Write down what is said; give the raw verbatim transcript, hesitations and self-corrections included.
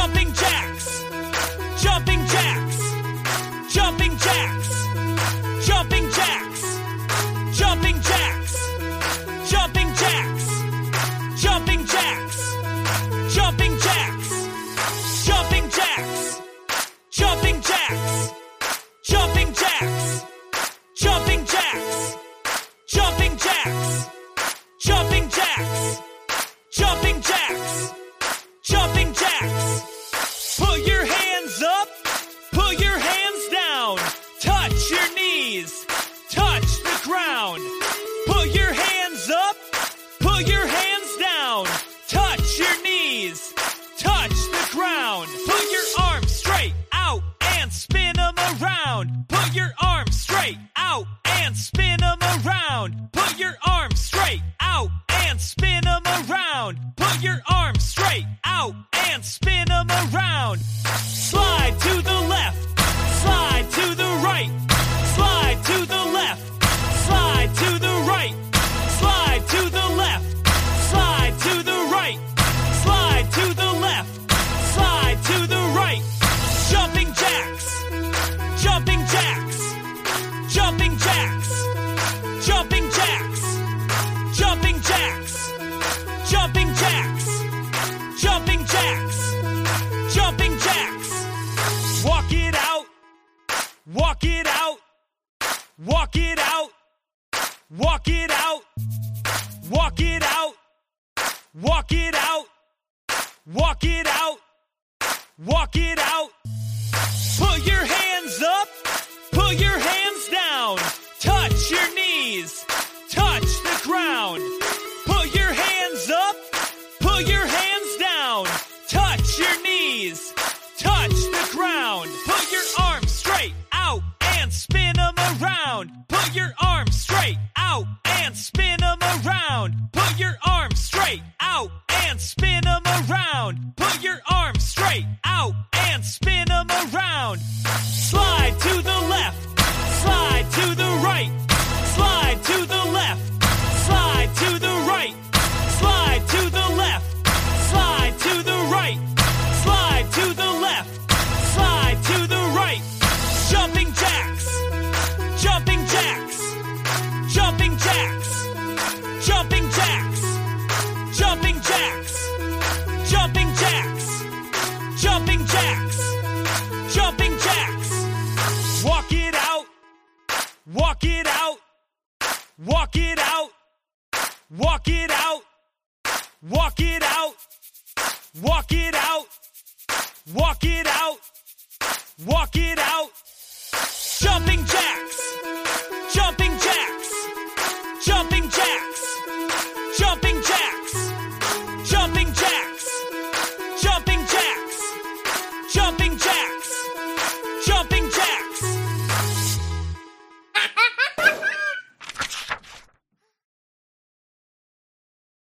Jumping jacks, jumping jacks, jumping jacks, jumping jacks, jumping jacks, jumping jacks, jumping jacks, jumping jacks, jumping jacks, jumping jacks, jumping jacks, jumping jacks, jumping jacks, jumping jacks, jumping jacks, jumping jacks. Put your hands up, put your hands down, touch your knees, touch the ground. Put your hands up, put your hands down, touch your knees, touch the ground. Put your arms straight out and spin them around. Put your arms straight out and spin them around. Put your arms straight out and spin them around. Put your arms straight out and spin them around. Slide to the left, slide to the right, slide to the left, slide to the right, slide to the left, slide to the right, slide to the left, slide to the right. Jumping jacks, jumping jacks, jumping jacks, jumping jacks, jumping jacks, jumping jacks, jumping jacks, jumping jacks. Walk it out, walk it out, walk it out, walk it out, walk it out, walk it out, walk it out, walk it out. Put your hands up, put your hands down, touch your knees, touch the ground. Put your hands up, put your hands down, touch your knees, touch the ground. Put your arms straight out and spin them around. Put your arms straight out and spin them around. Put your arms straight out and spin them around. Put your arms straight out and spin them around. Slide to the left, slide to the right, slide to the left, slide to the right, slide to the left, slide to the right, slide to the left, slide to the right. Jumping jacks, jumping jacks, jumping jacks, jumping jacks, jumping jacks, jumping jacks, jumping jacks, jumping jacks. Walk it out, walk it out, walk it out, walk it out, walk it out, walk it out, walk it out, walk it out.